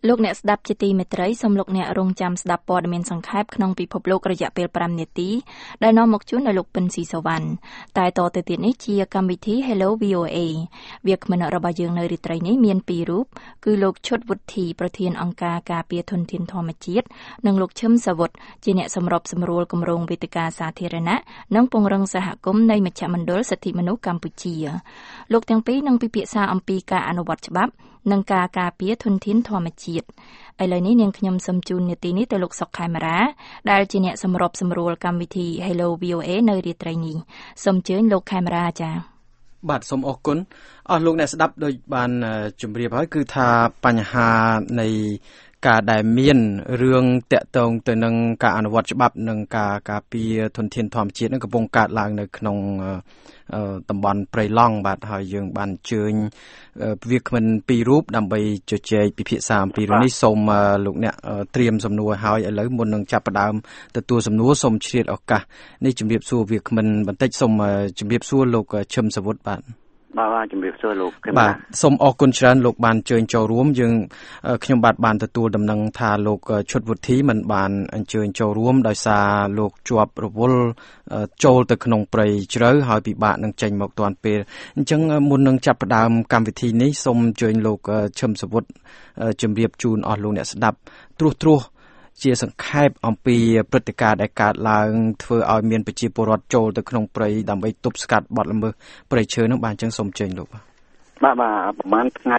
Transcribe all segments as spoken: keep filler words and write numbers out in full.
លោកអ្នកស្ដាប់ជាទីមេត្រីសូមលោកអ្នករងចាំស្ដាប់ព័ត៌មានសង្ខេបក្នុងពិភពលោករយៈពេលប្រាំនាទីដែលនាំមកជូនដោយលោកពិនស៊ីសវណ្ណតែតទៅទៀតនេះជាកម្មវិធី Hello វី អូ เอ វាគ្មិនរបស់យើងនៅរាត្រីនេះមានពីររូបគឺលោកឈុតវុធីប្រធានអង្គការការពារធនធានធម្មជាតិនិងលោកឈឹមសាវុតជាអ្នកសម្របសម្រួលគម្រោងវេទិកាសាធារណៈនិងពង្រឹងសហគមន៍នៃមជ្ឈមណ្ឌលសិទ្ធិមនុស្សកម្ពុជាលោកទាំងពីរនឹងពិភាក្សាអំពីការអនុវត្តច្បាប់និងការការពារធនធានធម្មជាតិឥឡូវនេះនាងខ្ញុំសូមជូននាទីនេះទៅលោកសុកខេមរាដែលជាអ្នកសម្របសម្រួលកម្មវិធី Hello វី អូ เอ នៅរាត្រីនេះសូមអញ្ជើញលោកខេមរាចា៎បាទសូមអរគុណអស់លោកអ្នកស្ដាប់ដោយបានជម្រាបហើយគឺថាបញ្ហានៃការដែលមានរឿងតាក់ទងទៅនឹងការអនុវត្តច្បាប់និងការការពារធនធានធម្មជាតិនឹងកំពុងកើតឡើងនៅក្នុងតំបន់ព្រៃឡង់បាទហើយយើងបានអញ្ជើញវាគ្មិនពីររូបដើម្បីជជែកពិភាក្សាអំពីរឿងនេះសូមលោកអ្នកត្រៀមសំណួរហើយឥឡូវមុននឹងចាប់ផ្ដើមទទួលសំណួរសូមឆ្លៀតឱកាសនេះជម្រាបសួរវាគ្មិនបន្តិចសូមជម្រាបសួរលោកឈឹមសាវុតបាទបាទជំរាបសួរលោកបាទសូមអរគុណច្រើនលោកបានអញ្ជើញចូលរួមយើងខ្ញុំបាទបានទទួលដំណឹងថាលោកឈុតវុធីមិនបានអញ្ជើញចូលរួមដោយសារលោកជាប់រវល់ចូលទៅក្នុងព្រៃជ្រៅហើយពិបាកនឹងចេញមកទាន់ពេលអញ្ចឹងមុននឹងចាប់ផ្ដើមកម្មវិធីនេះសូមអញ្ជើញលោកឈឹមសាវុតជម្រាបជូនអស់លោកអ្នកស្ដាប់ត្រួសត្រាសជាសង្ខេបអំពីព្រឹត្តិការណ៍ដែលកើតឡើងធ្វើឲ្យមានប្រជាពលរដ្ឋចូលទៅក្នុងព្រៃដើម្បីទប់ស្កាត់បទល្មើសព្រៃឈើនោះបានចឹងសូមអញ្ជើញលោកបាទបាទប្រហែលថ្ងៃ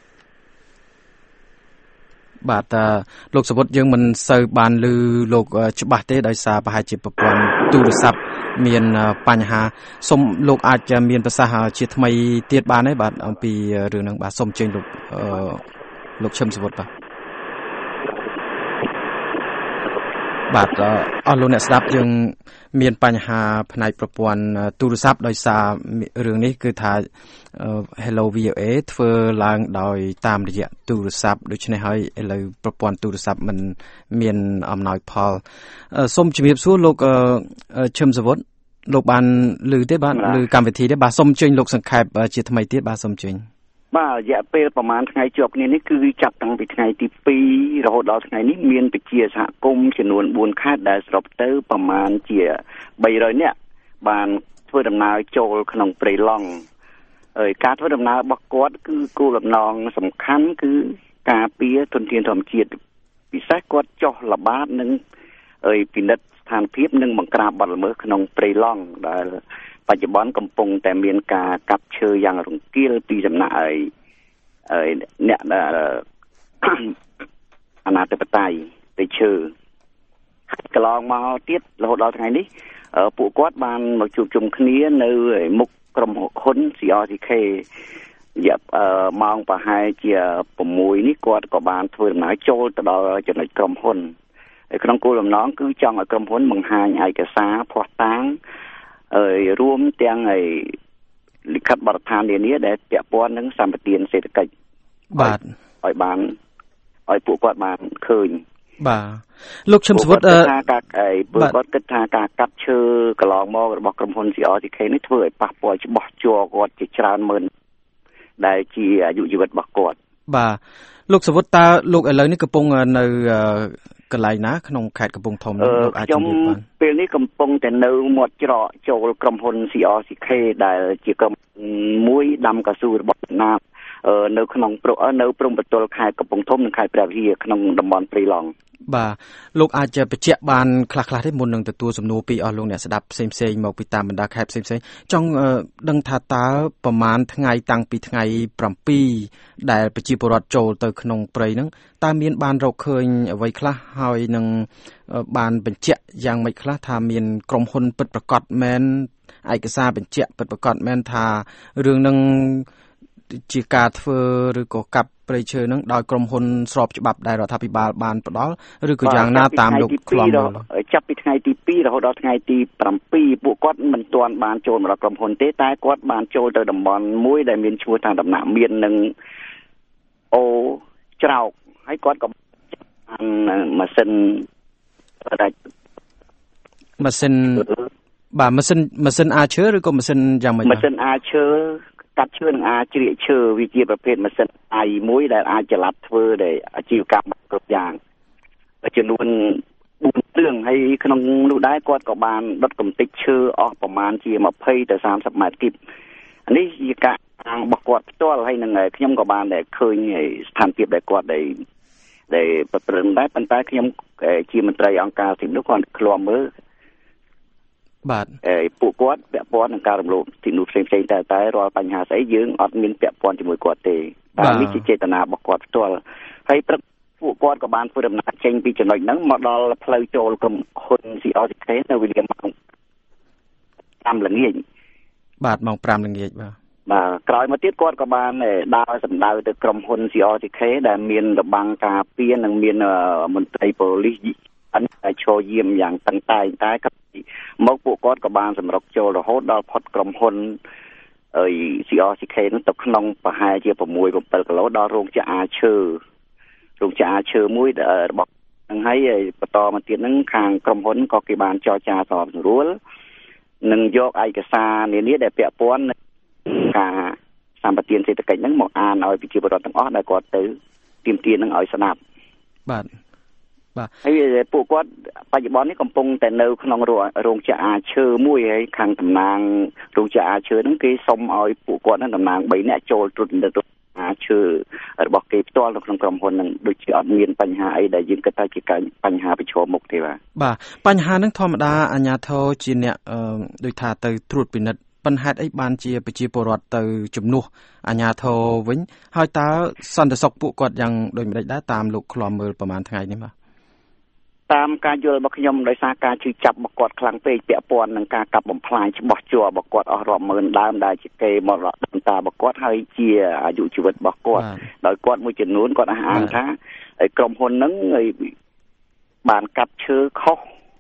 បាទលោកសវុតយើងមិនសូវបានឮលោកច្បាស់ទេដោយសារប្រហែលជាប្រព័ន្ធទូរស័ព្ទមានបញ្ហាសូមលោកអាចจะមានប្រសាសន៍ជាថ្មីទៀតបានទេបាទអំពីរឿងហ្នឹងបាទសូមអញ្ជើញលោកលោកឈឹមសវុតបាទបាទអស់លោកអ្នកស្ដាប់យើងមានបញ្ហាផ្នែកប្រព័ន្ធទូរស័ព្ទដោយសាររឿងនេះគឺថា Hello វី អូ เอ ធ្វើឡើងដោយតាមរយៈទូរស័ព្ទដូច្នេះហើយឥឡូវប្រព័ន្ធទូរស័ព្ទមិនមានអំណោយផលសូមជម្រាបសួរលោកឈឹមសាវុតលោកបានឮទេបាទឮកម្មវិធីទេបាទសូមអញ្ជើញលោកសង្ខេបជាថ្មីទៀតបាទសូមអញ្ជើញបាទរយៈពេលប្រហែលថ្ងៃជាប់គ្នានេះគឺចាប់តាំងពីថ្ងៃទីពីររហូតដល់ថ្ងៃនេះមានពជាសហគមន៍ចំនួនបួនខេត្តដែលសរុបទៅប្រហែលជាបីរយនាក់បានធ្វើដំណើរចូលក្នុងព្រៃឡង់ហើយការធ្វើដំណើររបស់គាត់គឺគោលបំណងសំខាន់គឺការពារធនធានធម្មជាតិពិសេសគាត់ចុះល្បាតនិងហើយពិនិត្យស្ថានភាពនិងបង្ក្រាបបទល្មើសក្នុងព្រៃឡង់ដែលបច្ចុប្បន្នកំពុងតែមានការកាប់ឈើយ៉ាងរង្គាលពីសំណាក់ឲ្យអ្នកអាណាធិបតេយ្យទៅឈើកន្លងមកទៀតរហូតដល់ថ្ងៃនេះពួកគាត់បានមកជួបជុំគ្នានៅមុខក្រុមហ៊ុន ซี អារ ซี เค រយៈម៉ោងប្រហែលជា៦នេះគាត់ក៏បានធ្វើដំណើរចូលទៅដល់ចំណុចក្រុមហ៊ុនហើយក្នុងគោលបំណងគឺចង់ឲ្យក្រុមហ៊ុនបង្ហាញឯកសារភស្តុតាងហើយរួមទាំងឲ្យលិខិតបទដ្ឋាននានាដែលពាក់ព័ន្ធនឹងសម្បទានសេដ្ឋកិច្ចបាទឲ្យបានឲ្យពួកគាត់បានឃើញបាទលោកឈឹមសាវុតថាការពួកគាត់គិតថាការកាប់ឈើកន្លងមករបស់ក្រុមហ៊ុន ซี អារ ซี เค នេះធ្វើឲ្យប៉ះពាល់ច្បាស់ជាគាត់ជាច្រើនម៉ឺនដែលជាអាយុជីវិតរបស់គាត់បាទលោកសាវុតតើលោកឥឡូវនេះកំពុងនៅកន្លែងណាក្នុងខេត្តកំពង់ធំនោះលោកអាចជម្រាបបានពេលនេះកំពុងតែនៅមាត់ច្រកចូលក្រុមហ៊ុន ซี អារ ซี เค ដែលជាក្រុមមួយដាំកៅស៊ូរបស់វៀតណាមនៅក្នុងនៅព្រំប្រទល់ខេត្តកំពង់ធំនិងខេត្តព្រះវិហារក្នុងតំបន់ព្រៃឡង់បាទលោកអាចจะបញ្ជាក់បានខ្លះៗទេមុននឹងទទួលសំណួរពីអស់លោកអ្នកស្ដាប់ផ្សេងៗមកពីតាមបណ្ដាខេត្តផ្សេងៗចង់ដឹងថាតើប្រហែលថ្ងៃតាំងពីថ្ងៃប្រាំពីរដែលប្រជាពលរដ្ឋចូលទៅក្នុងព្រៃហ្នឹងតើមានបានរកឃើញអ្វីខ្លះហើយនឹងបានបញ្ជាក់យ៉ាងម៉េចខ្លះថាមានក្រុមហ៊ុនពិតប្រាកដមែនឯកសារបញ្ជាក់ពិតប្រាកដមែនថារឿងហ្នឹងជាការធ្វើឬក៏កាប់ព្រៃឈើនឹងដោយក្រុមហ៊ុនស្របច្បាប់ដែលរដ្ឋាភិបាលបានផ្ដល់ឬក៏យ៉ាងណាតាមលោកខ្លំចាប់ពីថ្ងៃទីពីររហូតដល់ថ្ងៃទីប្រាំពីរពួកគាត់មិនទាន់បានចូលមកដល់ក្រុមហ៊ុនទេតែគាត់បានចូលទៅតំបន់មួយដែលមានឈ្មោះថាដំណាក់មាននឹងអូច្រោកហើយគាត់ក៏ម៉ាស៊ីនម៉ាស៊ីនបាទម៉ាស៊ីនម៉ាស៊ីនអាឈើឬក៏ម៉ាស៊ីនយ៉ាងម៉េចម៉ាស៊ីនអាឈើកាត់ឈើនឹងអាចជ្រៀកឈើវាជាប្រភេទម៉ាស៊ីនអាយមួយដែលអាចចល័តធ្វើដែលអាជីវកម្មគ្រប់យ៉ាងចំនួនបួនគ្រឿងហើយក្នុងនោះដែរគាត់ក៏បានដុតកំទេចឈើអស់ប្រមាណជាยี่สิบទៅสามสิบម៉ែត្រគីបនេះជាការរបស់គាត់ផ្ទាល់ហើយនឹងខ្ញុំក៏បានតែឃើញស្ថានភាពដែលគាត់ដែលដែលប្រព្រឹត្តដែរប៉ុន្តែខ្ញុំជាមន្ត្រីអង្គការទីនោះគាត់ឃ្លាំមើលបាទអេពួកគាត់ពាក់ព័ន្ធនឹងការរំលោភទីនោះផ្សេងៗតែតែរាល់បញ្ហាស្អីយើងអត់មានពាក់ព័ន្ធជាមួយគាត់ទេតែនេះជាចេតនារបស់គាត់ផ្ទាល់ហើយព្រឹកពួកគាត់ក៏បានធ្វើដំណើរចេញពីចំណុចហ្នឹងមកដល់ផ្លូវចូលក្រុមហ៊ុន ซี អេស เค នៅវេលាម៉ោងห้าល្ងាចបាទម៉ោងห้าល្ងាចបាទបាទក្រោយមកទៀតគាត់ក៏បានដើរសម្ដៅទៅក្រុមហ៊ុន ซี អេស เค ដែលមានរបាំងការពារនិងមានមន្ត្រីប៉ូលីសអន្តរជាតិយាមយ៉ាងតឹងតែងតែមកពួកគាត់ក៏បានសម្រុកចូលរហូតដល់ផុតក្រុមហ៊ុនអី ซี អេស เค នោះទៅក្នុងប្រហែលជាหก bảyគីឡូដល់រោងចក្រអាឈើរោងចក្រអាឈើមួយរបស់ហ្នឹងហើយបន្តមកទៀតហ្នឹងខាងក្រុមហ៊ុនក៏គេបានចរចាសម្របសម្រួលនិងយកឯកសារនានាដែលពាក់ព័ន្ធនឹងការសម្បទានសេដ្ឋកិច្ចហ្នឹងមកអានឲ្យប្រជាពលរដ្ឋទាំងអស់ដែលគាត់ទៅទាមទារនឹងឲ្យស្ដាប់បាទបាទហើយពួកគាត់បច្ចុប្បន្ននេះកំពុងតែនៅក្នុងរោងចក្រអាឈើមួយហើយខាងតំណាងរោងចក្រអាឈើហ្នឹងគេសុំឲ្យពួកគាត់ហ្នឹងតំណាងបីនាក់ចូលត្រួតពិនិត្យអាឈើរបស់គេផ្ទាល់នៅក្នុងក្រុមហ៊ុនហ្នឹងដូចជាអត់មានបញ្ហាអីដែលយើងគិតថាជាបញ្ហាប្រឈមមុខទេបាទបាទបញ្ហាហ្នឹងធម្មតាអាជ្ញាធរជាអ្នកដូចថាទៅត្រួតពិនិត្យបញ្ហាអីបានជាប្រជាពលរដ្ឋទៅជំនួសអាជ្ញាធរវិញហើយតើសន្តិសុខពួកគាត់យ៉ាងដូចម្តេចដែរតាមលោកឃ្លាំមើលប្រហែលថ្ងៃនេះបាទតាមការយល់របស់ខ្ញុំដោយសារការជឿចាប់របស់គាត់ខ្លាំងពេកពាក់ព័ន្ធនឹងការកាប់បំផ្លាញច្បាស់ជាប់របស់គាត់អស់រាប់ម៉ឺនដើមដែលជាគេមរតកតារបស់គាត់ហើយជាអាយុជីវិតរបស់គាត់ដោយគាត់មួយចំនួនគាត់អះអាងថាក្រុមហ៊ុនហ្នឹងបានកាប់ឈើខុស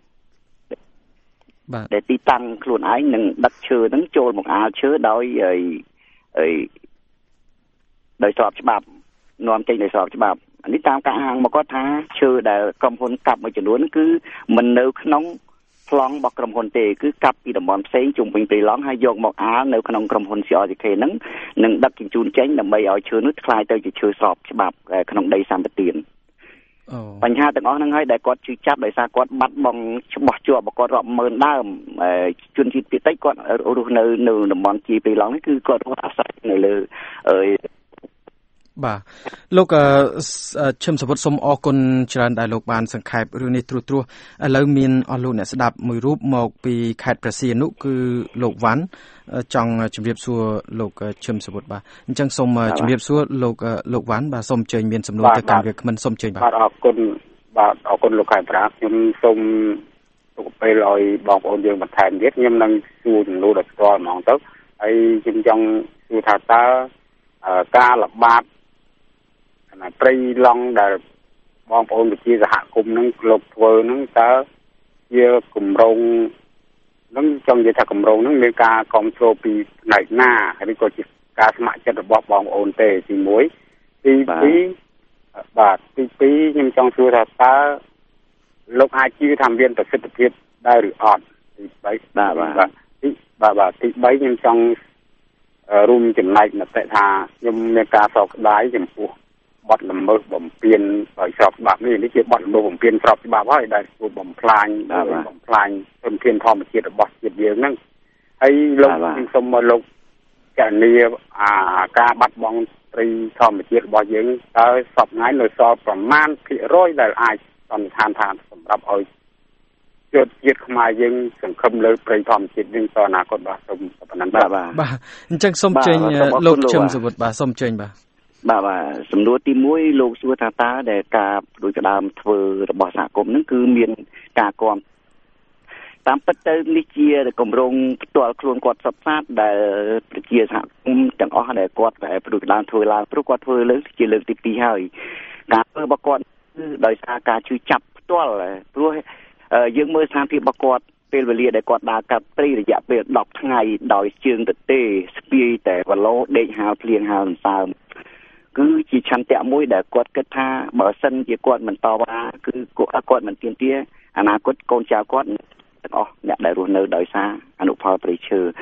បាទដែលទីតាំងខ្លួនឯងនឹងដឹកឈើហ្នឹងចូលមកអាលឈើដោយអីដោយស្របច្បាប់នាំចេញដោយស្របច្បាប់នេះតាមការហាងមកគាត់ថាឈើដែលក្រុមហ៊ុនកាប់មួយចំនួនគឺមិននៅក្នុងប្លង់របស់ក្រុមហ៊ុនទេគឺកាប់ពីតំបន់ផ្សេងជុំវិញព្រៃឡង់ហើយយកមកអាលនៅក្នុងក្រុមហ៊ុន ซี អេស เค ហ្នឹងនឹងដឹកជញ្ជូនចេញដើម្បីឲ្យឈើនោះក្លាយទៅជាឈើស្របច្បាប់ក្នុងដីសម្បទានអូបញ្ហាទាំងអស់ហ្នឹងហើយដែលគាត់ជឿចាប់ដោយសារគាត់បាត់បង់ច្បាស់ជាប់របស់គាត់រាប់ម៉ឺនដើមជនជាតិភាគតិចគាត់រស់នៅនៅតំបន់ជាព្រៃឡង់នេះគឺគាត់រស់អាស្រ័យនៅលើអឺបាទលោកឈឹមសវុតសូមអរគុណច្រើនដែលលោកបានសង្ខេបរឿងនេះត្រួសត្រាសឥឡូវមានអស់លោកអ្នកស្ដាប់មួយរូបមកពីខេត្តព្រះសីហនុគឺលោកវ៉ាន់ចង់ជម្រាបសួរលោកឈឹមសវុតបាទអញ្ចឹងសូមជម្រាបសួរលោកលោកវ៉ាន់បាទសូមអញ្ជើញមានសំណួរទៅកាន់វាគ្មិនសូមអញ្ជើញបាទបាទអរគុណបាទអរគុណលោកខេមប្រាខ្ញុំសូមទុកពេលឲ្យបងប្អូនយើងបន្ថែមទៀតខ្ញុំនឹងសួរចំនួនដល់ផ្ទាល់ហ្មងទៅហើយខ្ញុំចង់សួរថាតើការល្បាតព្រៃឡង់ដែលបងប្អូនវិជាសហគមន៍ហ្នឹងលោកធ្វើហ្នឹងតើជាគម្រោងហ្នឹងចង់និយាយថាគម្រោងហ្នឹងមានការគ្រប់គ្រងពីផ្នែកណាឬក៏ជាការស្ម័គ្រចិត្តរបស់បងប្អូនទេទីមួយទីពីរបាទទីពីរខ្ញុំចង់សួរថាតើលោកអាចជឿថាមានប្រសិទ្ធភាពដែរឬអត់ទីបីបាទបាទទីបាទបាទទីបីខ្ញុំចង់រួមចំណែកមតិថាខ្ញុំមានការសោកស្ដាយចំពោះបទល្មើសបំពានដោយស្របច្បាប់នេះនេះជាបទល្មើសបំពានស្របច្បាប់ហើយដែលធ្វើបំផ្លាញបំផ្លាញធនធានធម្មជាតិរបស់ជាតិយើងហ្នឹងហើយលោកខ្ញុំសូមមកលោកកណនីអាការបាត់បង់ត្រីធម្មជាតិរបស់យើងតើសពថ្ងៃនៅសល់ប្រមាណភាគរយដែលអាចសន្និដ្ឋានថាសម្រាប់ឲ្យជាតិជាតិខ្មែរយើងសង្ឃឹមលើព្រៃធម្មជាតិយើងទៅអនាគតបាទសូមប៉ុណ្ណឹងបាទបាទអញ្ចឹងសូមជើញលោកឈឹមសវុតបាទសូមជើញបាទបាទបាទសំណួរទីមួយលោកសួរថាតើដែលការដូចក្តាមធ្វើរបស់សហគមន៍ហ្នឹងគឺមានការគាំតាមពិតទៅនេះជាគម្រោងផ្ទាល់ខ្លួនគាត់សុទ្ធសាធដែលប្រជាសហគមន៍ទាំងអស់ដែលគាត់តែដូចក្តាមធ្វើឡើងព្រោះគាត់ធ្វើលើកជាលើកទីពីរហើយការធ្វើរបស់គាត់គឺដោយសារការជួយចាប់ផ្ទាល់ព្រោះយើងមើលស្ថានភាពរបស់គាត់ពេលវេលាដែលគាត់ដើរកាប់ព្រៃរយៈពេលដប់ថ្ងៃដោយជើងទទេស្ពាយតែគីឡូដេកហាលភ្លៀងហាលសន្សើមគឺជាឆន្ទៈមួយដែលគាត់គិតថាបើសិនជាគាត់មិនតវ៉ាគឺគាត់មិនទាមទារអនាគតកូនចៅគាត់ទាំងអស់អ្នកដែលរស់នៅដោយសារអនុផលព្រៃឈើ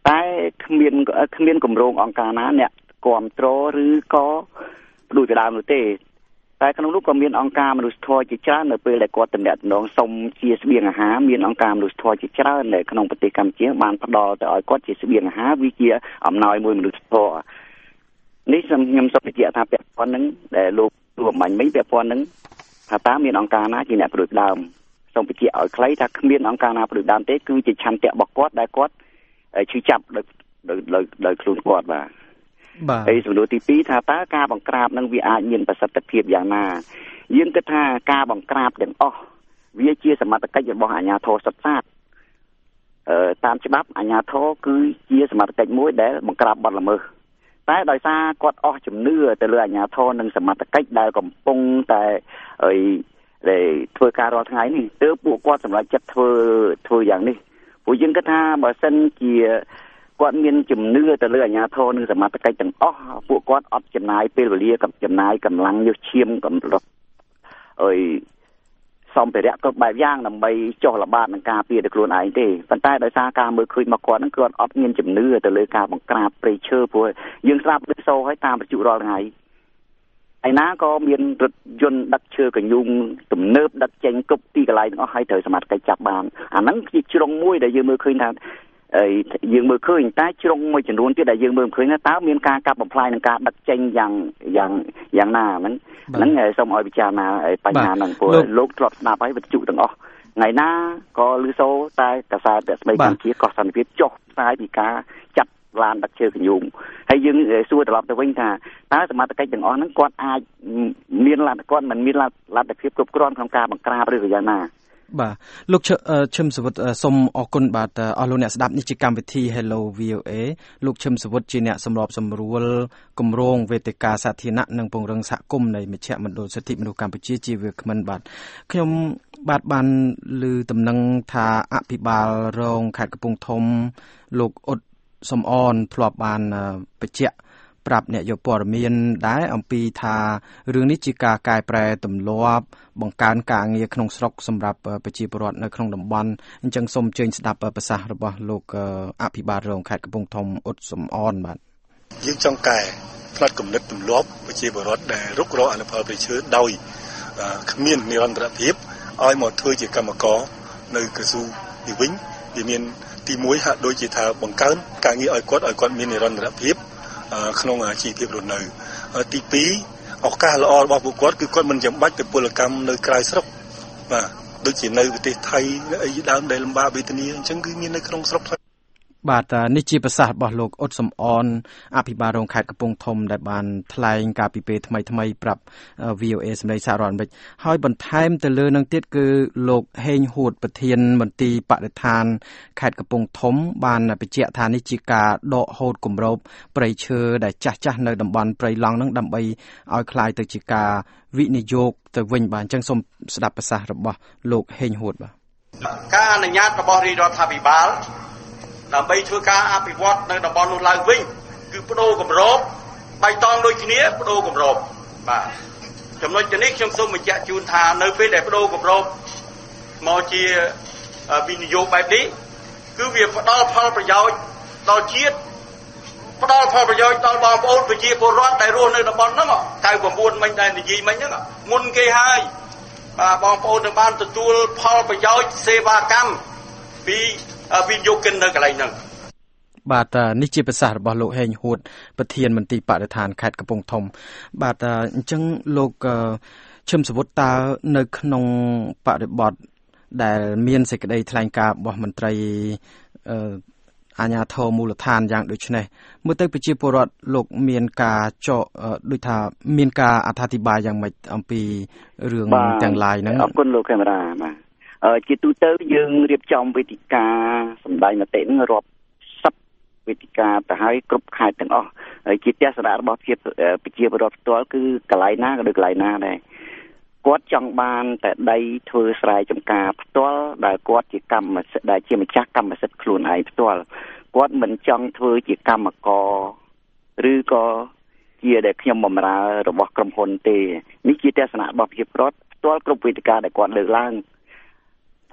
តែគ្មានគ្មានគម្រោងអង្គការណាអ្នកគ្រប់គ្រងឬក៏ដូចដើមនោះទេតែក្នុងនោះក៏មានអង្គការមនុស្សធម៌ជាច្រើននៅពេលដែលគាត់តំណាក់តំណងសុំជាស្បៀងអាហារមានអង្គការមនុស្សធម៌ជាច្រើននៅក្នុងប្រទេសកម្ពុជាបានផ្ដល់ទៅឲ្យគាត់ជាស្បៀងអាហារវាជាអំណោយមួយមនុស្សធម៌នេះខ្ញុំសូមបញ្ជាក់ថាពាក់ព័ន្ធនឹងដែលលោកទូអំបញ្ញមិញពាក់ព័ន្ធនឹងថាតើមានអង្គការណាជាអ្នកប្រយុទ្ធដើមសូមបញ្ជាក់ឲ្យខ្លីថាគ្មានអង្គការណាប្រយុទ្ធដើមទេគឺជាឆន្ទៈរបស់គាត់ដែលគាត់ឈឺចាប់ដោយដោយដោយខ្លួនគាត់បាទបាទហើយសំណួរទីពីរថាតើការបង្ក្រាបនឹងវាអាចមានប្រសិទ្ធភាពយ៉ាងណាយើងគិតថាការបង្ក្រាបទាំងអស់វាជាសមត្ថកិច្ចរបស់អាជ្ញាធរសុទ្ធសាធអឺតាមច្បាប់អាជ្ញាធរគឺជាសមត្ថកិច្ចមួយដែលបង្ក្រាបបទល្មើសតែដោយសារគាត់អស់ជំនឿទៅលើអាជ្ញាធរនិងសមត្ថកិច្ចដែលកំពុងតែអីដែលធ្វើការរាល់ថ្ងៃនេះទើបពួកគាត់សម្រេចចិត្តធ្វើធ្វើយ៉ាងនេះព្រោះយើងគិតថាបើសិនជាគាត់មានជំនឿទៅលើអាជ្ញាធរនិងសមត្ថកិច្ចទាំងអស់ពួកគាត់អត់ចំណាយពេលវេលាกับចំណាយកម្លាំងយុទ្ធឈាមកំរត់អីសម្ភារៈគ្រប់បែបយ៉ាងដើម្បីចុះល្បាតនឹងការពារទៅខ្លួនឯងទេប៉ុន្តែដោយសារការមើលឃើញមកគាត់ហ្នឹងគាត់អត់មានជំនឿទៅលើការបង្ក្រាបព្រៃឈើព្រោះយើងស្ដាប់លើសូរឲ្យតាមបញ្ជូរាល់ថ្ងៃឯណាក៏មានរថយន្តដឹកឈើកញ្ញូងទំនើបដឹកចេញគ្រប់ទីកន្លែងទាំងអស់ឲ្យត្រូវសមត្ថកិច្ចចាប់បានអាហ្នឹងជាជ្រុងមួយដែលយើងមើលឃើញថាយើងមើលឃើញតែជ្រុងមួយចំនួនទៀតដែលយើងមើលឃើញថាតើមានការកាប់បំផ្លាញនិងការដឹកចេញយ៉ាងយ៉ាងយ៉ាងណាហ្នឹងហ្នឹងសូមឲ្យពិចារណាបញ្ហាហ្នឹងព្រោះលោកធ្លាប់ស្ដាប់ហើយវិទ្យុទាំងអស់ថ្ងៃណាក៏ឮសូរតែកាសែតស្ដីកម្ពុជាកោះសន្តិភាពចុះផ្សាយពីការចាត់ឡានដឹកជើងកញ្ញូងហើយយើងសួរត្រឡប់ទៅវិញថាតើសមត្ថកិច្ចទាំងអស់ហ្នឹងគាត់អាចមានលទ្ធគាត់មិនមានលទ្ធភាពគ្រប់គ្រាន់ក្នុងការបង្ក្រាបឬក៏យ៉ាងណាបាទលោកឈឹមសវុតសូមអរគុណបាទអស់លោកអ្នកស្ដាប់នេះជាកម្មវិធី Hello វី អូ អេ លោកឈឹមសវុតជាអ្នកសម្របសម្រួលគម្រោងវេទិកាសាធារណៈនិងពង្រឹងសហគមន៍នៃមជ្ឈមណ្ឌលសិទ្ធិមនុស្សកម្ពុជាជាវាគ្មិនបាទខ្ញុំបាទបានឮដំណឹងថាអភិបាលរងខេត្តកំពង់ធំលោកអ៊ុតសំអនធ្លាប់បានបញ្ជាក់ប្រាប់អ្នកយកព័ត៌មានដែរអំពីថារឿងនេះជាការកែប្រែទម្លាប់បង្កើនការងារក្នុងស្រុកសម្រាប់ប្រជាពលរដ្ឋនៅក្នុងតំបន់អញ្ចឹងសូមអញ្ជើញស្ដាប់ប្រសាសន៍របស់លោកអភិបាលរងខេត្តកំពង់ធំអ៊ុតសំអនបាទយើងចង់កែផ្នែកគំនិតទម្លាប់ប្រជាពលរដ្ឋដែលរុករកអនុផលព្រៃឈើដោយគ្មាននិរន្តរភាពឲ្យមកធ្វើជាកម្មករនៅក្រសួងនេះវិញវាមានទីមួយហាក់ដូចជាថាបង្កើនការងារឲ្យគាត់ឲ្យគាត់មាននិរន្តរភាពក្នុងអាជីវភាពរស់នៅទីពីរឱកាសល្អរបស់ពួកគាត់គឺគាត់មិនចាំបាច់ទៅពលកម្មនៅក្រៅស្រុកបាទដូចជានៅប្រទេសថៃអីដើមដែលលំបាកវេទនាអញ្ចឹងគឺមាននៅក្នុងស្រុកបាទនេះជាប្រសាសន៍របស់លោកអ៊ុតសំអនអភិបាលរងខេត្តកំពង់ធំដែលបានថ្លែងការពីពេលថ្មីថ្មីប្រាប់ វី អូ អេ សម្លេងសហរដ្ឋអាមេរិកហើយបន្ថែមទៅលើនឹងទៀតគឺលោកហេងហួតប្រធានមន្ទីរបរិស្ថានខេត្តកំពង់ធំបានបញ្ជាក់ថានេះជាការដកហូតគម្របព្រៃឈើដែលចាស់ចាស់នៅតំបន់ព្រៃឡង់នឹងដើម្បីឲ្យคล้ายទៅជាការវិនិយោគទៅវិញបាទអញ្ចឹងសូមស្ដាប់ប្រសាសន៍របស់លោកហេងហួតបាទការអនុញ្ញាតរបស់រាជរដ្ឋាភិបាលដើម្បីធ្វើការអភិវឌ្ឍនៅតំបន់នោះឡើងវិញគឺបដូរគម្របបៃតងដូចគ្នាបដូរគម្របបាទចំណុចនេះខ្ញុំសូមបញ្ជាក់ជូនថានៅពេលដែលបដូរគម្របមកជាវិនិយោគបែបនេះគឺវាផ្ដល់ផលប្រយោជន៍ដល់ជាតិផ្ដល់ផលប្រយោជន៍ដល់បងប្អូនប្រជាពលរដ្ឋដែលរស់នៅតំបន់ហ្នឹងកៅ៩មិញដែលនិយាយមិញហ្នឹងមុនគេហើយបាទបងប្អូននឹងបានទទួលផលប្រយោជន៍សេវាកម្មពីវិនិយោគិននៅកន្លែងហ្នឹងបាទនេះជាប្រសាសន៍របស់លោកហេងហួតប្រធានមន្ទីរបរិស្ថានខេត្តកំពង់ធំបាទអញ្ចឹងលោកឈឹមសវុតតើនៅក្នុងបរិបទដែលមានសេចក្តីថ្លែងការណ៍របស់មន្ត្រីអាជ្ញាធរមូលដ្ឋានយ៉ាងដូចនេះមើលទៅប្រជាពលរដ្ឋលោកមានការចោដូចថាមានការអត្ថាធិប្បាយយ៉ាងម៉េចអំពីរឿងទាំងឡាយហ្នឹងអរគុណលោកកាមេរ៉ាបាទជាទូទៅយើងរៀបចំវេទិកាសម្ដែងមតិនឹងរាប់សិបវេទិកាទៅឲ្យគ្រប់ខេត្តទាំងអស់ហើយជាទស្សនៈរបស់ប្រជាពលរដ្ឋផ្ទាល់គឺកន្លែងណាក៏ដូចកន្លែងណាដែរគាត់ចង់បានតែដីធ្វើស្រែចម្ការផ្ទាល់ដែលគាត់ជាកម្មសិទ្ធិដែលជាម្ចាស់កម្មសិទ្ធិខ្លួនឯងផ្ទាល់គាត់មិនចង់ធ្វើជាកម្មករឬក៏ជាដែលខ្ញុំបម្រើរបស់ក្រុមហ៊ុនទេនេះជាទស្សនៈរបស់ប្រជាពលរដ្ឋផ្ទាល់គ្រប់វេទិកាដែលគាត់លើកឡើងព្រ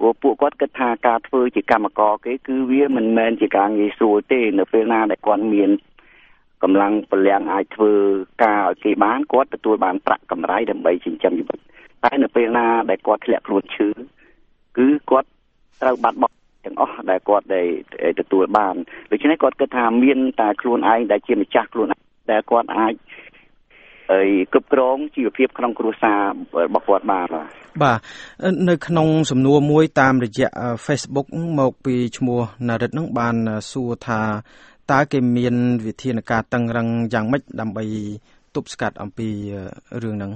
ព្រោះពួកគាត់គិតថាការធ្វើជាកម្មករគេគឺវាមិនមែនជាការងាយស្រួលទេនៅពេលណាដែលគាត់មានកម្លាំងពលំអាចធ្វើការឲ្យគេបានគាត់ទទួលបានប្រាក់កម្រៃដើម្បីចិញ្ចឹមជីវិតតែនៅពេលណាដែលគាត់ធ្លាក់ខ្លួនឈឺគឺគាត់ត្រូវបាត់បង់ទាំងអស់ដែលគាត់ដែលទទួលបានដូច្នេះគាត់គិតថាមានតែខ្លួនឯងដែលជាម្ចាស់ខ្លួនឯងដែលគាត់អាចហើយគ្រប់គ្រងជីវភាពក្នុងគ្រួសាររបស់គាត់បានបាទនៅក្នុងសំណួរមួយតាមរយៈ Facebook មកពីឈ្មោះណារិតនឹងបានសួរថាតើគេមានវិធានការតឹងរឹងយ៉ាងម៉េចដើម្បីទប់ស្កាត់អំពីរឿងហ្នឹង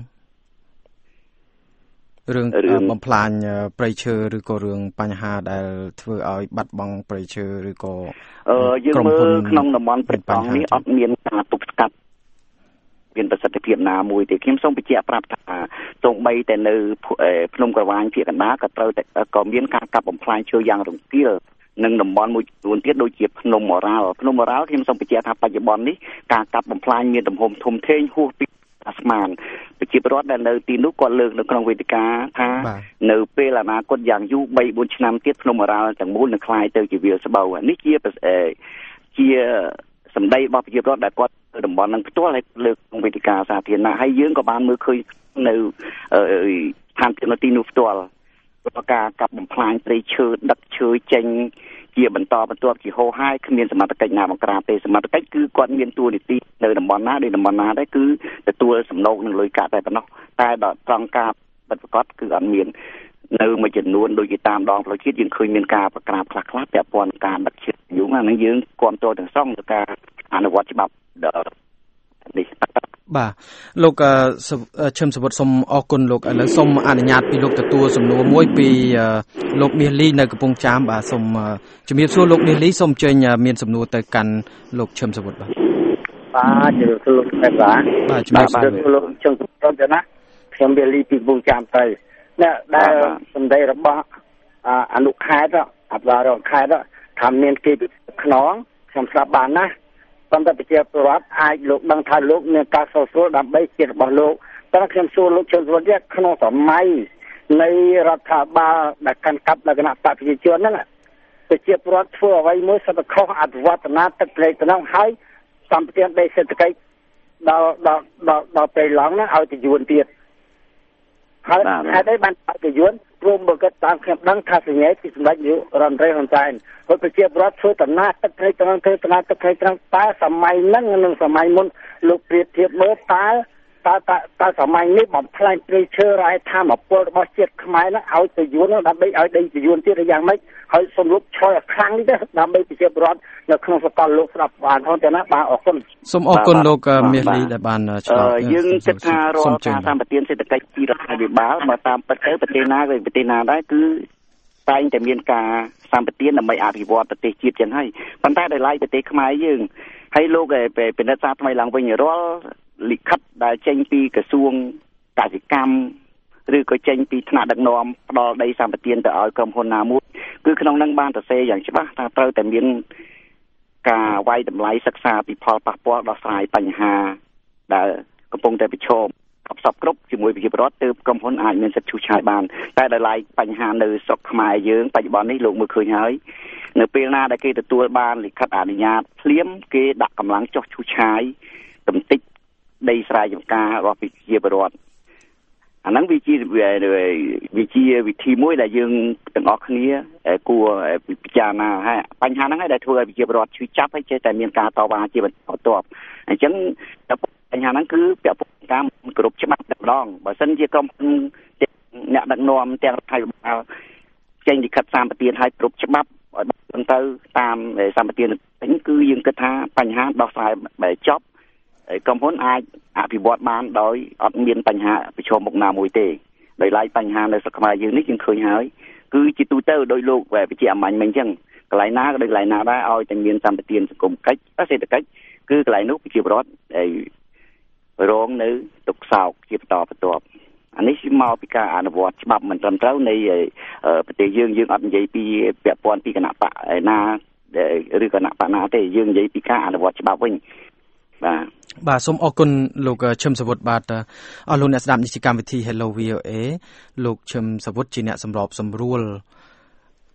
រឿងបំផ្លាញព្រៃឈើឬក៏រឿងបញ្ហាដែលធ្វើឲ្យបាត់បង់ព្រៃឈើឬក៏យើងមើលក្នុងតំបន់ព្រៃប៉ង់នេះអត់មានការទប់ស្កាត់មានប្រសិទ្ធភាពណាមួយទេខ្ញុំសូមបញ្ជាក់ប្រាប់ថាទោះបីតែនៅភ្នំក្រវាញភាគកណ្ដាលក៏ត្រូវតែក៏មានការកាប់បំផ្លាញឈើយ៉ាងរង្គាលនិងតំបន់មួយចំនួនទៀតដូចជាភ្នំម៉ូរ៉ាល់ភ្នំម៉ូរ៉ាល់ខ្ញុំសូមបញ្ជាក់ថាបច្ចុប្បន្ននេះការកាប់បំផ្លាញមានទំហំធំធេងហួសពីអាស្មានប្រជាពលរដ្ឋដែលនៅទីនោះគាត់លើកនៅក្នុងវេទិកាថានៅពេលអនាគតយ៉ាងយូរ បីបួន ឆ្នាំទៀតភ្នំម៉ូរ៉ាល់ទាំងមូលនឹងក្លាយទៅជាវាលស្បូវនេះជាជាសម្ដីរបស់ប្រជាពលរដ្ឋដែលគាត់នៅតំបន់នឹងផ្ទាល់ហើយលើកក្នុងវេទិកាសាធារណៈហើយយើងក៏បានមើលឃើញនៅស្ថានភាពនៅទីនោះផ្ទាល់ការកាប់បំផ្លាញព្រៃឈើដឹកឈើចេញជាបន្តបន្ទាប់ជាហូរហាយគ្មានសមត្ថកិច្ចណាបង្ក្រាបទេសមត្ថកិច្ចគឺគាត់មានតួនាទីនៅតំបន់ណាដោយតំបន់ណាដែរគឺទទួលសំណូកនឹងលុយកាក់តែប៉ុណ្ណោះតែដល់ត្រង់ការបិទប្រកាសគឺអត់មាននៅមួយចំនួនដូចជាតាមដងផ្លូវជាតិយើងឃើញមានការប្រក្រាបខ្លះខ្លះពាក់ព័ន្ធនឹងការដឹកឈើយូរហ្នឹងយើងគាំទ្រទាំងសងទៅការអនុវត្តច្បាប់នេះបាទលោកឈឹមសវុតសូមអរគុណលោកឥឡូវសូមអនុញ្ញាតពីលោកទទួលសំណួរមួយពីលោកមាសលីនៅកំពង់ចាមបាទសូមជំរាបសួរលោកមាសលីសូមអញ្ជើញមានសំណួរទៅកាន់លោកឈឹមសវុតបាទបាទជំរាបសួរលោកតែបាទបាទជំរាបសួរលោកឈឹមសវុតណាខ្ញុំមាសលីពីកំពង់ចាមទៅអ្នកដែលសម្ដីរបស់អនុខេត្តអភិបាលរងខេត្តថាមានគេខ្នងខ្ញុំស្ដាប់បានណាប៉ុន្តែប្រជាពលរដ្ឋអាចលោកដឹងថាលោកមានការសោកស្រួលដើម្បីជាតិរបស់លោកតែខ្ញុំសួរលោកជឿសុវត្ថិក្នុងសម័យនៃរដ្ឋាភិបាលដែលកាន់កាប់លក្ខណៈបព្វជិជនហ្នឹងប្រជាពលរដ្ឋធ្វើអ្វីមួយសិតតែខុសអភិវឌ្ឍនាទឹកព្រៃទៅហ្នឹងហើយសម្ពាធដីសេដ្ឋកិច្ចដល់ដល់ដល់ដល់ពេលឡងណាឲ្យទៅយួនទៀតហើយហេតុអីបានឲ្យទៅយួនព្រមបើគាត់តាមខ្ញុំដឹងថាសញ្ញាពីសម្ដេចនាយករដ្ឋមន្ត្រីហ៊ុនសែនហើយប្រជាពលរដ្ឋធ្វើតំណាទឹកព្រៃត្រង់ធ្វើតំណាទឹកព្រៃត្រង់តែសម័យហ្នឹងនិងសម័យមុនលោកប្រៀបធៀបមើលតើតើតើសម័យនេះបំផ្លាញព្រៃឈើរាយធម្មពលរបស់ជាតិខ្មែរហ្នឹងឲ្យទៅយួនដើម្បីឲ្យដីទៅយួនទៀតយ៉ាងម៉េចហើយសូមលោកឆ្លើយឲ្យខ្លាំងនេះទៅដើម្បីប្រជាពលរដ្ឋនៅក្នុងសកលលោកស្ដាប់បានផងទេណាបាទអរគុណសូមអរគុណលោកមាសលីដែលបានឆ្លើយយើងគិតថារាល់ការសម្បទានសេដ្ឋកិច្ចពីរដ្ឋាភិបាលមកតាមពិតទៅប្រទេសណាក៏ប្រទេសណាដែរគឺតែងតែមានការសម្បទានដើម្បីអភិវឌ្ឍប្រទេសជាតិចឹងហើយប៉ុន្តែដោយឡែកប្រទេសខ្មែរយើងហើយលោកពិនិត្យសារថ្មីឡើងវិញរាល់លិខិតដែលចេញពីក្រសួងកសិកម្មឬក៏ចេញពីថ្នាក់ដឹកនាំផ្ដល់ដីសម្បទានទៅឲ្យក្រុមហ៊ុនណាមួយគឺក្នុងនឹងបានសរសេរយ៉ាងច្បាស់ថាត្រូវតែមានការវាយតម្លៃសិក្សាពីផលប៉ះពាល់ដល់ស្រាយបញ្ហាដែលកំពុងតែប្រឈមផ្សព្វគ្រប់ជាមួយប្រជាពលរដ្ឋទើបក្រុមហ៊ុនអាចមានសិទ្ធិឈូសឆាយបានតែដោយឡែកបញ្ហានៅស្រុកខ្មែរយើងបច្ចុប្បន្ននេះលោកមើលឃើញហើយនៅពេលណាដែលគេទទួលបានលិខិតអនុញ្ញាតភ្លាមគេដាក់កម្លាំងចុះឈូសឆាយកំទេចដីស្រែចម្ការរបស់ប្រជាពលរដ្ឋអាហ្នឹងវាជាវាជាវិធីមួយដែលយើងទាំងអស់គ្នាគួរពិចារណាហើយបញ្ហាហ្នឹងហើយដែលធ្វើឲ្យប្រជាពលរដ្ឋឈឺចាប់ហើយចេះតែមានការតវ៉ាជាបន្តបន្ទាប់អញ្ចឹងបញ្ហាហ្នឹងគឺពាក់ព័ន្ធតាមគ្រប់ច្បាប់តែម្ដងបើសិនជាក្រុមអ្នកដឹកនាំទាំងរដ្ឋាភិបាលចេញលិខិតសម្បទានឲ្យគ្រប់ច្បាប់ឲ្យបានទៅតាមសម្បទានវិញគឺយើងគិតថាបញ្ហាដោះស្រាយបែបចប់ក្រុមហ៊ុនអាចអភិវឌ្ឍបានដោយអត់មានបញ្ហាប្រឈមមុខណាមួយទេដោយឡែកបញ្ហានៅស្រុកខ្មែរយើងនេះយើងឃើញហើយគឺជាទូទៅដោយលោកវិជាអមាញ់មិញអញ្ចឹងកន្លែងណាក៏ដូចកន្លែងណាដែរឲ្យតែមានសម្បទានសង្គមកិច្ចសេដ្ឋកិច្ចគឺកន្លែងនោះប្រជាពលរដ្ឋរងនៅទុក្ខសោកជាបន្តបន្ទាប់អានេះគឺមកពីការអនុវត្តច្បាប់មិនត្រឹមត្រូវនៃប្រទេសយើងយើងអត់និយាយពីពាក់ព័ន្ធពីគណៈបកណាឬគណៈបកណាទេយើងនិយាយពីការអនុវត្តច្បាប់វិញបាទបាទសូមអរគុណលោកឈឹមសវុតបាទអស់លោកអ្នកស្ដាប់នេះជាកម្មវិធី Hello វី អូ เอ លោកឈឹមសវុតជាអ្នកសម្របសម្រួល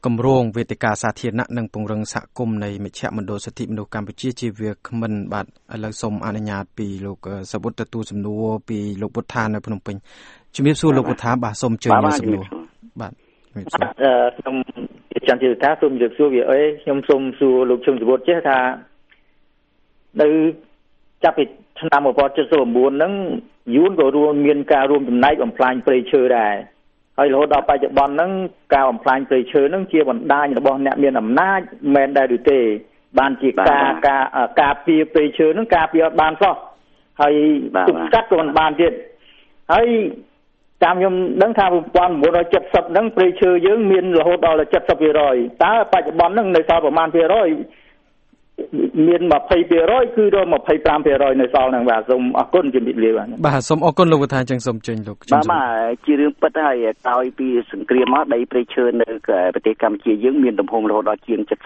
គម្រោងវេទិកាសាធារណៈនិងពង្រឹងសហគមន៍នៃមជ្ឈមណ្ឌលសិទ្ធិមនុស្សកម្ពុជាជាវាគ្មិនបាទឥឡូវសូមអនុញ្ញាតពីលោកសវុទ្ធទទួលសំណួរពីលោកពុទ្ធានៅភ្នំពេញជំរាបសួរលោកពុទ្ធាបាទសូមអញ្ជើញយកសំណួរបាទជំរាបសួរខ្ញុំចង់ជម្រាបថាសូមជម្រាបសួរវាអីខ្ញុំសូមសួរលោកឈឹមសវុទ្ធចេះថានៅចាប់ពីឆ្នាំmột nghìn chín trăm chín mươi chínហ្នឹងយួនក៏រួមមានការរួមចំណែកបំផ្លាញព្រៃឈើដែរហើយរហូតដល់បច្ចុប្បន្នហ្នឹងការបំផ្លាញព្រៃឈើហ្នឹងជាបណ្ដាញរបស់អ្នកមានអំណាចមិនដែរឬទេបានជាការការការពារព្រៃឈើហ្នឹងការពារអត់បានសោះហើយទប់ស្កាត់ក៏មិនបានទៀតហើយតាមខ្ញុំដឹងថាmột nghìn chín trăm七mươiហ្នឹងព្រៃឈើយើងមានរហូតដល់七十%តើបច្ចុប្បន្នហ្នឹងនៅសល់ប្រមាណភាគរយមានยี่สิบ%គឺដល់ยี่สิบห้า%នៅសល់ហ្នឹងបាទសូមអរគុណជំរាបលាបាទបាទសូមអរគុណលោកពុទ្ធាចឹងសូមជើញលោកបាទបាទជារឿងពិតហើយក្រោយពីសង្គ្រាមមកដីព្រៃឈើនៅប្រទេសកម្ពុជាយើងមានទំហំរហូតដល់ជាង七十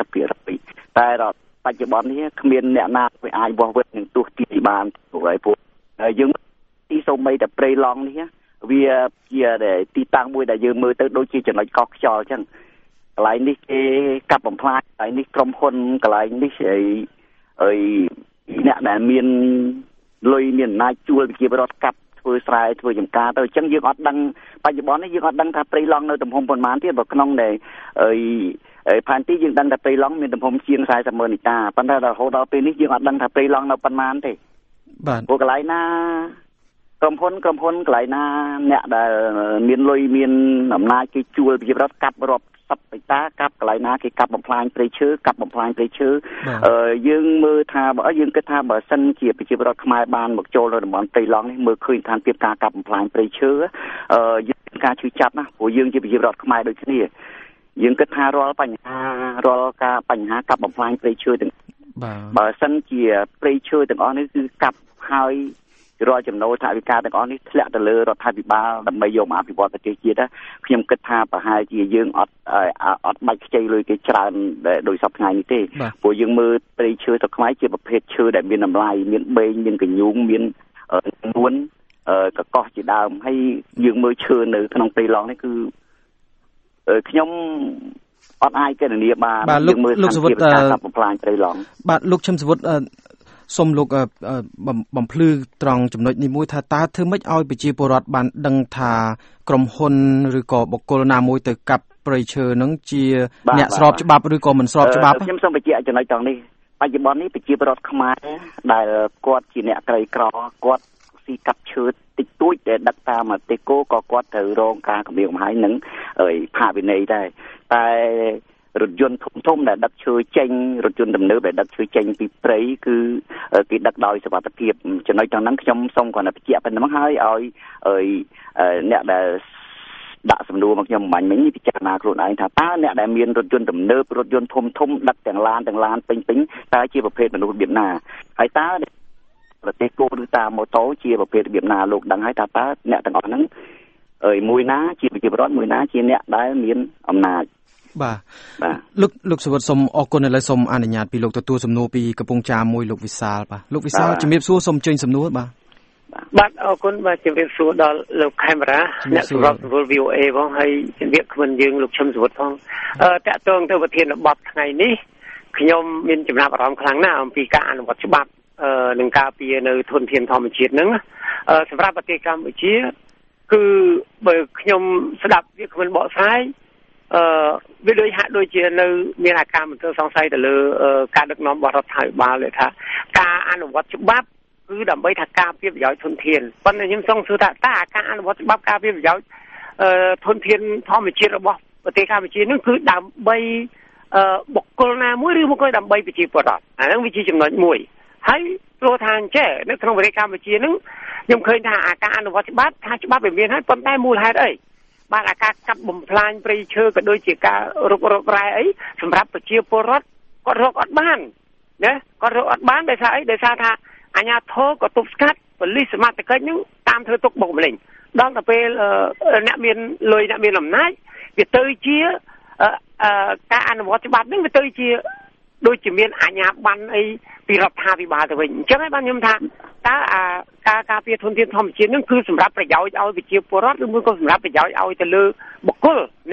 %តែដល់បច្ចុប្បន្ននេះគ្មានអ្នកណាអាចវាស់វែងនឹងទោះទីបានព្រោះហើយពួកយើងទីសូម្បីតែព្រៃឡង់នេះវាជាទីតាំងមួយដែលយើងមើលទៅដូចជាចំណុចកោះខ្យល់ចឹងកន្លែងនេះគេកាប់បំផ្លាញកន្លែងនេះក្រុមហ៊ុនកន្លែងនេះអីអីអ្នកដែលមានលុយមានអំណាចជួលវិជាបរដ្ឋកាប់ធ្វើស្រែធ្វើចំការទៅអញ្ចឹងយើងអត់ដឹងបច្ចុប្បន្ននេះយើងអត់ដឹងថាព្រៃឡង់នៅទំហំប៉ុន្មានទៀតបើក្នុងដែលអីផែនទីយើងដឹងថាព្រៃឡង់មានទំហំជាងสี่สิบម៉ឺនហិកតាប៉ុន្តែរហូតដល់ពេលនេះយើងអត់ដឹងថាព្រៃឡង់នៅប៉ុន្មានទេបាទព្រោះកន្លែងណាក្រុមហ៊ុនក្រុមហ៊ុនកន្លែងណាអ្នកដែលមានលុយមានអំណាចគេជួលវិជាបរដ្ឋកាប់រាប់សពបិតាកាប់កន្លែងណាគេកាប់បំផ្លាញព្រៃឈើកាប់បំផ្លាញព្រៃឈើអឺយើងមើលថាបើយើងគិតថាបើសិនជាប្រជាពលរដ្ឋខ្មែរបានមកចូលនៅតំបន់ព្រៃឡង់នេះមើលឃើញស្ថានភាពការកាប់បំផ្លាញព្រៃឈើអឺយើងការជួយចាប់ណាព្រោះយើងជាប្រជាពលរដ្ឋខ្មែរដូចគ្នាយើងគិតថារាល់បញ្ហារាល់ការបញ្ហាកាប់បំផ្លាញព្រៃឈើទាំងបាទបើសិនជាព្រៃឈើទាំងអស់នេះគឺកាប់ហើយរាល់ចំណូលថវិកាទាំងអស់នេះធ្លាក់ទៅលើរដ្ឋាភិបាលដើម្បីយកមកអភិវឌ្ឍប្រទេសជាតិខ្ញុំគិតថាប្រហែលជាយើងអត់អត់បាច់ខ្ចីលុយគេច្រើនដោយសពថ្ងៃនេះទេព្រោះយើងមើលព្រៃឈើទៅខ្មែរជាប្រភេទឈើដែលមានតម្លៃមានបេងមានកញ្ញូងមាននួនកកោះជាដើមហើយយើងមើលឈើនៅក្នុងព្រៃឡង់នេះគឺខ្ញុំអត់អាចគណនាបានយើងមើលលោកសវុទ្ធការកាប់បំផ្លាញព្រៃឡង់បាទលោកឈឹមសវុទ្ធសូមលោកបំភ្លឺត្រង់ចំណុចនេះមួយថាតើធ្វើម៉េចឲ្យប្រជាពលរដ្ឋបានដឹងថាក្រុមហ៊ុនឬក៏បុគ្គលណាមួយទៅកាប់ព្រៃឈើនឹងជាអ្នកស្របច្បាប់ឬក៏មិនស្របច្បាប់ខ្ញុំសូមបញ្ជាក់ចំណុចត្រង់នេះបច្ចុប្បន្ននេះប្រជាពលរដ្ឋខ្មែរដែលគាត់ជាអ្នកក្រីក្រគាត់ស៊ីកាប់ឈើតិចតួចដែលដឹកតាមប្រទេសគោក៏គាត់ត្រូវរងការគំរាមកំហែងនឹងផាកវិន័យដែរតែរថយន្តធំធំដែលដឹកឈើចេញរថយន្តទំនើបដែលដឹកឈើចេញពីព្រៃគឺគេដឹកដោយសុវត្ថិភាពចំណុចទាំងហ្នឹងខ្ញុំសូមគ្រាន់តែបញ្ជាក់ប៉ុណ្ណឹងហើយឲ្យអ្នកដែលដាក់សំណួរមកខ្ញុំមិនមិញពិចារណាខ្លួនឯងថាតើអ្នកដែលមានរថយន្តទំនើបរថយន្តធំធំដឹកទាំងឡានទាំងឡានពេញពេញតើជាប្រភេទមនុស្សរបៀបណាហើយតើប្រទេសគោឬតាមម៉ូតូជាប្រភេទរបៀបណាលោកដឹងហើយថាតើអ្នកទាំងអស់ហ្នឹងអើយមួយណាជាប្រជាពលរដ្ឋមួយណាជាអ្នកដែលមានអំណាចបាទលោកលោកសវុទ្ធសូមអរគុណឥឡូវសូមអនុញ្ញាតពីលោកទទួលសំណួរពីកំពង់ចាមមួយលោកវិសាលបាទលោកវិសាលជំរាបសួរសូមអញ្ជើញសំណួរបាទបាទអរគុណបាទជំរាបសួរដល់លោកខេមរាអ្នកសម្របសម្រួល វី អូ អេ ផងហើយជំរាបខ្លួនយើងលោកឈឹមសវុទ្ធផងអឺតាក់ទងទៅប្រធានបទថ្ងៃនេះខ្ញុំមានចំណាប់អារម្មណ៍ខ្លាំងណាស់អំពីការអនុវត្តច្បាប់អឺនឹងការពារនៅធនធានធម្មជាតិហ្នឹងអឺសម្រាប់ប្រទេសកម្ពុជាគឺបើខ្ញុំស្ដាប់វាគ្មិនបកស្រាយអឺវាដូចហាក់ដូចជានៅមានអាការមន្ទិលសង្ស័យទៅលើការដឹកនាំរបស់រដ្ឋាភិបាលថាការអនុវត្តច្បាប់គឺដើម្បីថាការពារប្រយោជន៍ធនធានប៉ុន្តែខ្ញុំសង្ស័យថាតើការអនុវត្តច្បាប់ការពារប្រយោជន៍ធនធានធម្មជាតិរបស់ប្រទេសកម្ពុជានឹងគឺដើម្បីបុគ្គលណាមួយឬមកក៏ដើម្បីប្រជាពលរដ្ឋអាហ្នឹងវាជាចំណុចមួយហើយព្រោះថាអញ្ចេះនៅក្នុងប្រទេសកម្ពុជានឹងខ្ញុំឃើញថាអាការអនុវត្តច្បាប់ថាច្បាប់វាមានហើយប៉ុន្តែមូលហេតុអីបានអាការកាប់បំផ្លាញព្រៃឈើក៏ដូចជាការរុករករ៉ែអីសម្រាប់ប្រជាពលរដ្ឋគាត់រកអត់បានណាគាត់រកអត់បានដោយសារអីដោយសារថាអាជ្ញាធរក៏ទប់ស្កាត់ប៉ូលីសសមត្ថកិច្ចនឹងតាមធ្វើទុកបុកម្នេញដល់ទៅពេលអ្នកមានលុយអ្នកមានអំណាចវាទៅជាការអនុវត្តច្បាប់នឹងវាទៅជាដូចជាមានអាជ្ញាប័ណ្ណអីពីរដ្ឋាភិបាលទៅវិញអញ្ចឹងហើយបានខ្ញុំថាតើអាការការពារធនធានធម្មជាតិនឹងគឺសម្រាប់ប្រយោជន៍ឲ្យប្រជាពលរដ្ឋឬមួយក៏សម្រាប់ប្រយោជន៍ឲ្យទៅលើបុគ្គលណា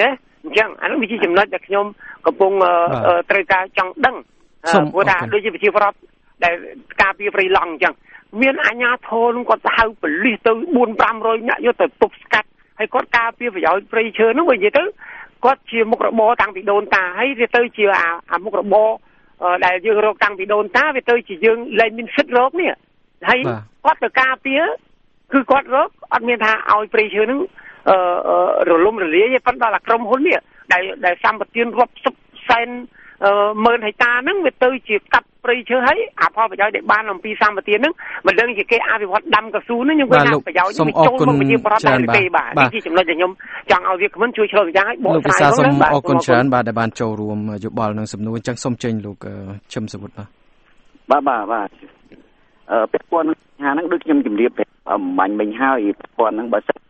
អញ្ចឹងអានោះវាជាចំណុចដែលខ្ញុំកំពុងត្រូវការចង់ដឹងព្រោះថាដូចជាប្រជាប្រដ្ឋដែលការពារព្រៃឡង់អញ្ចឹងមានអាជ្ញាធរនឹងគាត់ទៅហៅប៉ូលីសទៅbốn năm trămនាក់យកទៅទប់ស្កាត់ហើយគាត់ការពារប្រយោជន៍ព្រៃឈើនោះវិញទៅគាត់ជាមុខរបរតាំងពីដូនតាហើយវាទៅជាអាមុខរបរដែលយើងរកតាំងពីដូនតាវាទៅជាយើងលែងមានសិទ្ធិរកនេះហើយគាត់ទៅការពារគឺគាត់រកអត់មានថាឲ្យព្រៃឈើនឹងរលំរលាយទេប៉ុន្តែដល់ក្រុមហ៊ុននេះដែលដែលសម្បទានរាប់សិបសែនម៉ឺនហិកតាហ្នឹងវាទៅជាកាប់ព្រៃឈើហើយអាផលប្រយោជន៍ដែលបានអំពីសម្បទានហ្នឹងមិនដឹងជាគេអភិវឌ្ឍដាំកស៊ូហ្នឹងខ្ញុំឃើញថាប្រយោជន៍នេះចូលមកប្រជាប្រដ្ឋដែរទេបាទនេះជាចំណុចដែលខ្ញុំចង់ឲ្យវាគ្មិនជួយឆ្លុះយ៉ាងឲ្យបកស្រាយហ្នឹងសូមអរគុណច្រើនបាទដែលបានចូលរួមយោបល់នឹងសំណួរអញ្ចឹងសូមចេញលោកឈឹមសវុតបាទបាទបាទអឺពាក់ព័ន្ធនឹងហាហ្នឹងដូចខ្ញុំជម្រាបអំបញ្ញមិញហើយពាក់ព័ន្ធនឹងបើសិន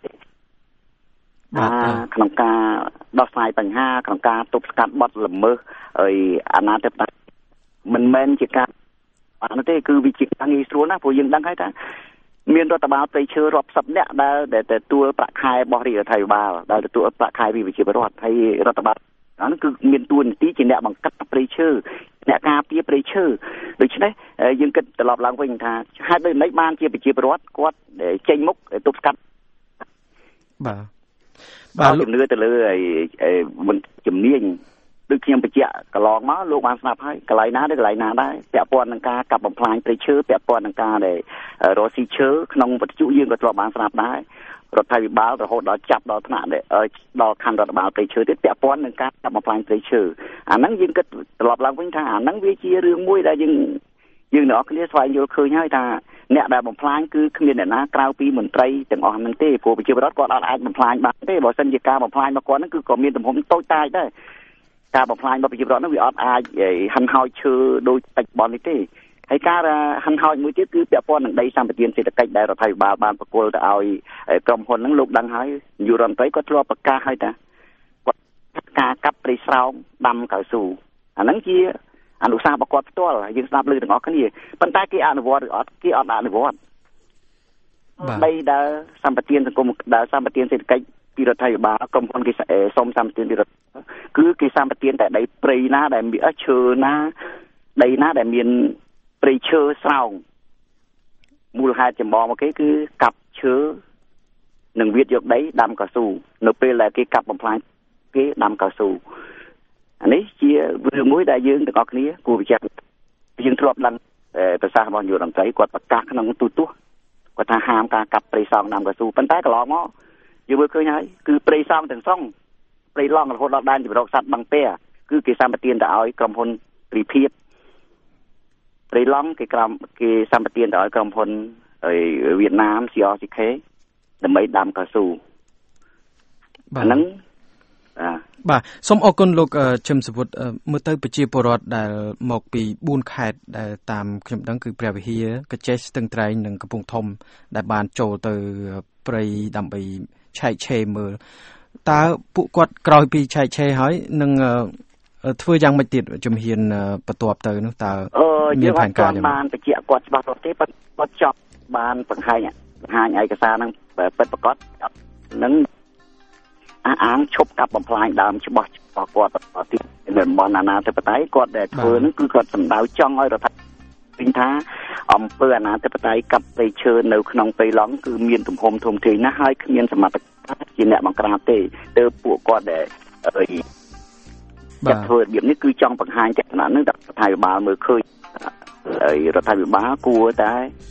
ក្នុងការដោះស្រាយបញ្ហាក្នុងការទប់ស្កាត់បទល្មើសហើយអាណាធិបតេយ្យមិនមែនជាការអានោះទេគឺវាជាការងាយស្រួលណាស់ព្រោះយើងដឹងហើយថាមានរដ្ឋបាលព្រៃឈើរាប់សិបនាក់ដែលដែលទទួលប្រាក់ខែរបស់រាជរដ្ឋាភិបាលដែលទទួលប្រាក់ខែពីប្រជាពលរដ្ឋហើយរដ្ឋបាលអានោះគឺមានតួនាទីជាអ្នកបង្កាត់ព្រៃឈើអ្នកការពារព្រៃឈើដូច្នេះយើងគិតត្រឡប់ឡើងវិញថាហេតុដូចម្តេចបានជាប្រជាពលរដ្ឋគាត់ចេញមុខទប់ស្កាត់បាទបាទជំនឿទៅលើឯមិនជំនាញដូចខ្ញុំបញ្ជាក់កន្លងមកលោកបានស្ដាប់ហើយកន្លែងណាទៅកន្លែងណាដែរពាក់ព័ន្ធនឹងការកាប់បំផ្លាញព្រៃឈើពាក់ព័ន្ធនឹងការដែលរកស៊ីឈើក្នុងវិទ្យុយើងក៏ធ្លាប់បានស្ដាប់ដែររដ្ឋាភិបាលរហូតដល់ចាប់ដល់ថ្នាក់ដល់ខណ្ឌរដ្ឋបាលព្រៃឈើទៀតពាក់ព័ន្ធនឹងការកាប់បំផ្លាញព្រៃឈើអាហ្នឹងយើងគិតត្រឡប់ឡើងវិញថាអាហ្នឹងវាជារឿងមួយដែលយើងយើងអ្នកគ្នាស្វែងយល់ឃើញហើយថាអ្នកដែលបំផ្លាញគឺគ្មានអ្នកណាក្រៅពីមន្ត្រីទាំងអស់ហ្នឹងទេព្រោះប្រជាពលរដ្ឋគាត់អត់អាចបំផ្លាញបានទេបើមិនជាការបំផ្លាញរបស់គាត់ហ្នឹងគឺក៏មានទំហំតូចតាចដែរការបំផ្លាញរបស់ប្រជាពលរដ្ឋហ្នឹងវាអត់អាចហិនហោចឈើដូចបច្ចុប្បន្ននេះទេហើយការហិនហោចមួយទៀតគឺពាក់ព័ន្ធនឹងដីសម្បត្តិសេដ្ឋកិច្ចដែលរដ្ឋាភិបាលបានប្រគល់ទៅឲ្យក្រុមហ៊ុនហ្នឹងលោកដឹងហើយនាយករដ្ឋមន្ត្រីគាត់ធ្លាប់ប្រកាសហើយថាគាត់ការកាប់ព្រៃស្រោងដាំកៅស៊ូអាហ្នឹងជាអនុសាសន៍របស់គាត់ផ្ទាល់យើងស្ដាប់ឮទាំងអស់គ្នាប៉ុន្តែគេអនុវត្តឬអត់គេអត់អនុវត្តដីដែលសម្បត្តិសង្គមដែលសម្បត្តិសេដ្ឋកិច្ចពីរដ្ឋាភិបាលក្រុមហ៊ុនគេសុំសម្បត្តិពីរដ្ឋគឺគេសម្បត្តិតែដីព្រៃណាដែលមានឈើណាដីណាដែលមានព្រៃឈើស្រោងមូលហេតុចម្បងមកគេគឺកាប់ឈើនិងវាចយកដីដាំកៅស៊ូនៅពេលដែលគេកាប់បំផ្លាញគេដាំកៅស៊ូអានេះជារឿងមួយដែលយើងទាំងអស់គ្នាគួរពិចារណាយើងធ្លាប់ដឹងប្រសាសន៍របស់នាយករដ្ឋមន្ត្រីគាត់ប្រកាសក្នុងទូទស្សន៍គាត់ថាហាមការកាប់ព្រៃស្រោងដាំកៅស៊ូប៉ុន្តែកន្លងមកយើងមើលឃើញហើយគឺព្រៃស្រោងទាំងស្រុងព្រៃឡង់រហូតដល់ដែនជម្រកសត្វបឹងពែគឺគេសម្បទានទៅឲ្យក្រុមហ៊ុនព្រីភៀបព្រៃឡង់គេក្រំគេសម្បទានទៅឲ្យក្រុមហ៊ុនវៀតណាម C R C K ដើម្បីដាំកៅស៊ូអាហ្នឹងបាទសូមអរគុណលោកឈឹមសវុតមើលទៅប្រជាពលរដ្ឋដែលមកពីបួនខេត្តដែលតាមខ្ញុំដឹងគឺព្រះវិហារកញ្ចេះស្ទឹងត្រែងនិងកំពង់ធំដែលបានចូលទៅព្រៃដើម្បីឆែកឆេរមើលតើពួកគាត់ក្រោយពីឆែកឆេរហើយនឹងធ្វើយ៉ាងម៉េចទៀតជំហានបន្ទាប់ទៅនោះតើមានផែនការយ៉ាងម៉េចបានបញ្ជាក់គាត់ច្បាស់លាស់ទេប៉ុន្តែគាត់ចប់បានបង្ហាញបង្ហាញឯកសារហ្នឹងពិតប្រាកដនឹងអាងឈប់កាប់បំផ្លាញដើមច្បាស់របស់គាត់បន្តទៀតនៅតំបន់អាណាធិបតេយ្យគាត់ដែលធ្វើហ្នឹងគឺគាត់សម្ដៅចង់ឲ្យរដ្ឋាភិបាលវិញថាអំពើអាណាធិបតេយ្យកាប់ព្រៃឈើនៅក្នុងព្រៃឡង់គឺមានទំហំធំធេងណាស់ហើយគ្មានសមត្ថភាពជាអ្នកបង្ក្រាបទេទើបពួកគាត់ដែលអីបាទធ្វើរបៀបនេះគឺចង់បង្ហាញតែឋានៈហ្នឹងដល់រដ្ឋាភិបាលមើលឃើញហើយរដ្ឋាភិបាលគួរតែ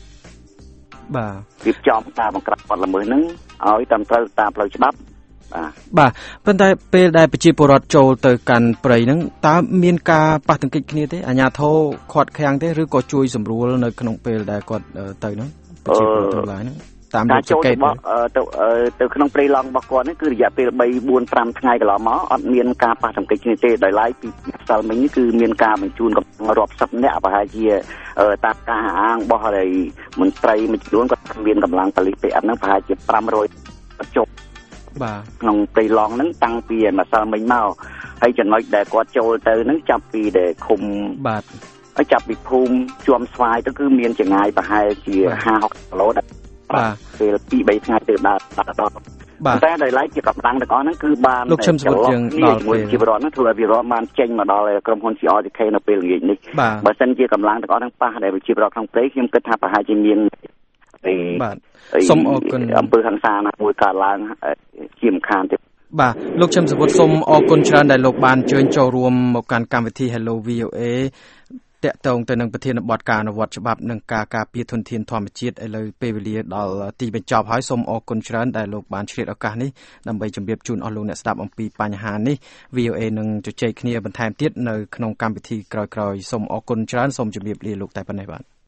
បាទរៀបចំការបង្ក្រាបបទល្មើសហ្នឹងឲ្យតាមត្រូវតាមផ្លូវច្បាប់បាទប៉ុន្តែពេលដែលប្រជាពលរដ្ឋចូលទៅកាន់ព្រៃហ្នឹងតើមានការប៉ះទង្គិចគ្នាទេអាជ្ញាធរខាត់ខាំងទេឬក៏ជួយសម្រួលនៅក្នុងពេលដែលគាត់ទៅហ្នឹងប្រជាពលរដ្ឋទាំងឡាយហ្នឹងតាមការចូលទៅទៅក្នុងព្រៃឡង់របស់គាត់នេះគឺរយៈពេលបី បួន ប្រាំថ្ងៃកន្លងមកអត់មានការប៉ះទង្គិចគ្នាទេដោយឡែកពីផ្សាល់មិញនេះគឺមានការបញ្ជូនកម្លាំងរាប់សិបនាក់ប្រហែលជាតាមការអាងរបស់ហើយមន្ត្រីមួយចំនួនគាត់មានកម្លាំងប៉ូលីសពេអត់ហ្នឹងប្រហែលជាប្រាំរយបញ្ចុះបាទក្នុងព្រៃឡង់ហ្នឹងតាំងពីម្សិលមិញមកហើយចំណុចដែលគាត់ចូលទៅហ្នឹងចាប់ពីដែលឃុំបាទហើយចាប់ពីភូមិជួមស្វាយទៅគឺមានចម្ងាយប្រហែលជា ห้า หก គីឡូដែរបាទពេលពីរ បីថ្ងៃទៅដល់ដល់តែដោយឡែកជាកម្លាំងទាំងអស់ហ្នឹងគឺបានលោកឈឹមសុវត្ថិយើងដល់ពេលជីវរដ្ឋហ្នឹងធ្វើឲ្យវិរដ្ឋបានចេញមកដល់ក្រុមហ៊ុន ซี អារ ที เค នៅពេលល្ងាចនេះបើសិនជាកម្លាំងទាំងអស់ហ្នឹងប៉ះដែលជីវរដ្ឋក្នុងព្រៃខ្ញុំគិតថាប្រហែលជាមានបាទសូមអរគុណអំពើហិង្សាណាមួយកើតឡើងជាមិនខានទេបាទលោកឈឹមសុវត្ថិសូមអរគុណច្រើនដែលលោកបានអញ្ជើញចូលរួមមកកាន់កម្មវិធី Hello វី អូ เอ តាក់ទងទៅនឹងប្រធានបទការអនុវត្តច្បាប់និងការការពារធនធានធម្មជាតិឥឡូវពេលវេលាដល់ទីបញ្ចប់ហើយសូមអរគុណច្រើនដែលលោកបានឆ្លៀតឱកាសនេះដើម្បីជម្រាបជូនអស់លោកអ្នកស្ដាប់អំពីបញ្ហានេះ វី អូ เอ នឹងជជែកគ្នាបន្ថែមទៀតនៅក្នុងកម្មវិធីក្រោយៗសូមអរគុណច្រើនសូមជម្រាបលាលោកតែប៉ុណ្ណេះបាទ